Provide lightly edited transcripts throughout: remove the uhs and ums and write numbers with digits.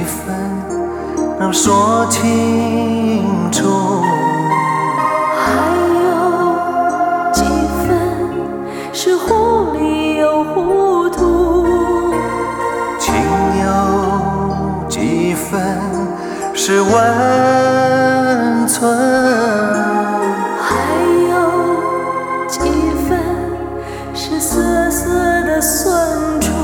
能说清楚， 还有几分是糊里又糊涂， 情有几分是温存， 还有几分是涩涩的酸楚。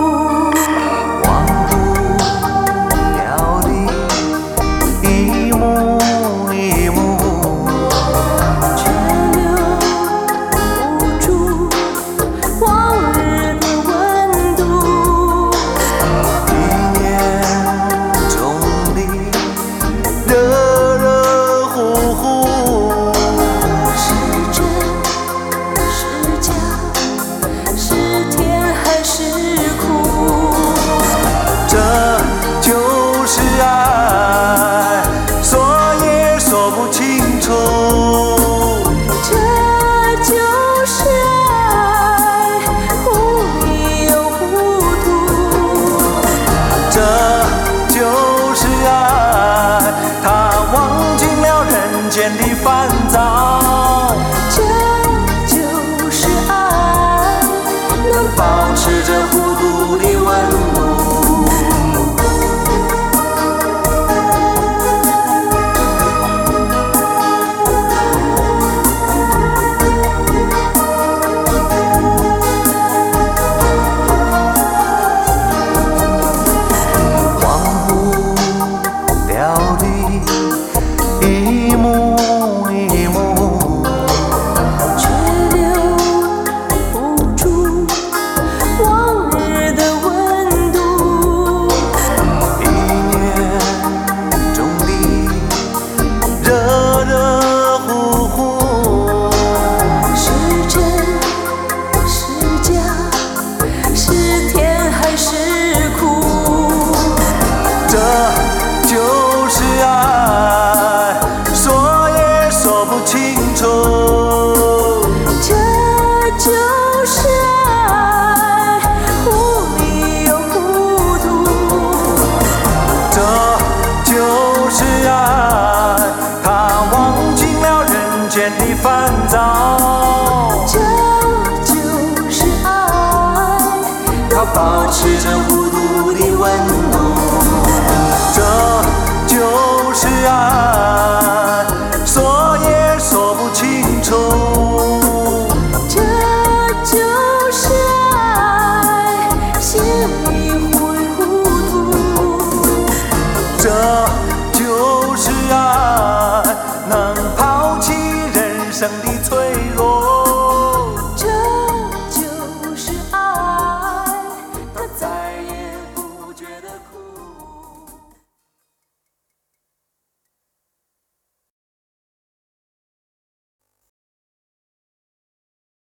的烦躁， 这就是爱，能保持着糊涂的温度。 忘不掉的一幕。 这就是爱，糊里又糊涂。 这就是爱，它忘尽了人间的烦躁。 这就是爱， 它保持着糊涂的温度。这就是爱，说也说不清楚。 这就是爱，心里糊里糊涂。 这